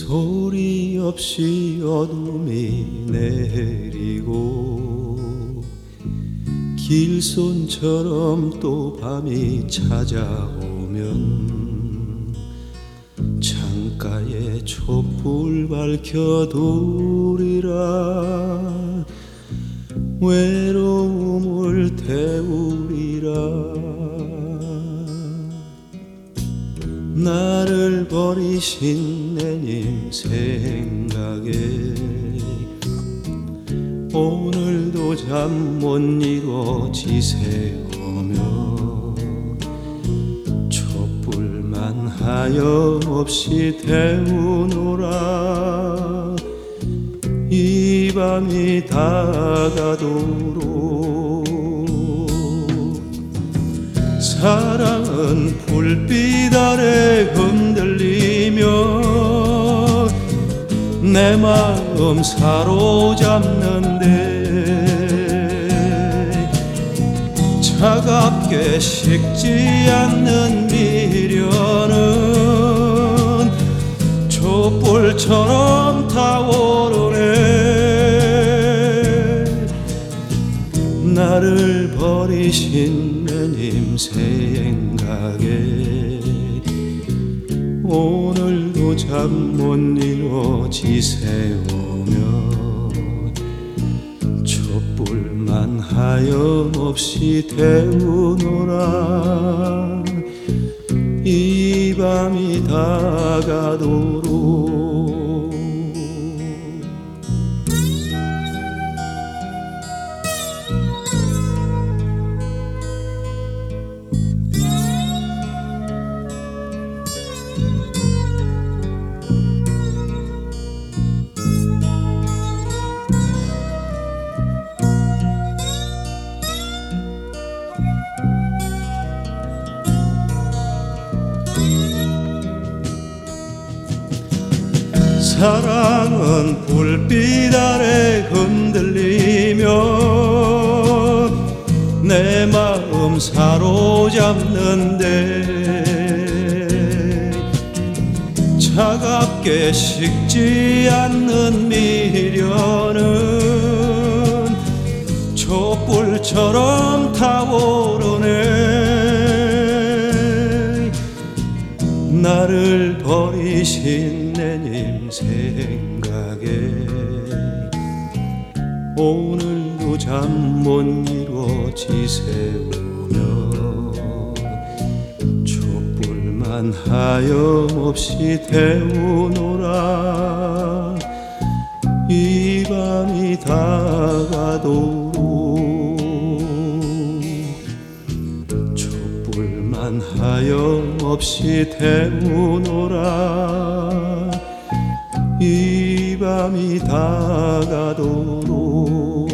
소리 없이 어둠이 내리고 길손처럼 또 밤이 찾아오면 창가에 촛불 밝혀두리라 외로움을 태우리라. 나를 버리신 내님 생각에 오늘도 잠 못 이뤄 지새우며 촛불만 하염없이 태우노라. 이 밤이 다가도록 사랑은 불빛 아래 흔들리며 내 마음 사로잡는데 차갑게 식지 않는 미련은 촛불처럼 타오르네. 나를 버리신 내님 생각에 오늘도 잠 못 이뤄 지새우며 촛불만 하염없이 태우노라. 이 밤이 다가도록 사랑은 불빛 아래 흔들리며 내 마음 사로잡는데 차갑게 식지 않는 미련은 촛불처럼 타오르네. 나를 버리신 내님 생각에 오늘도 잠 못 이뤄 지새우며 촛불만 하염없이 태우노라. 이 밤이 다가도록 촛불만 하염없이 태우노라. 이 밤이 다가도록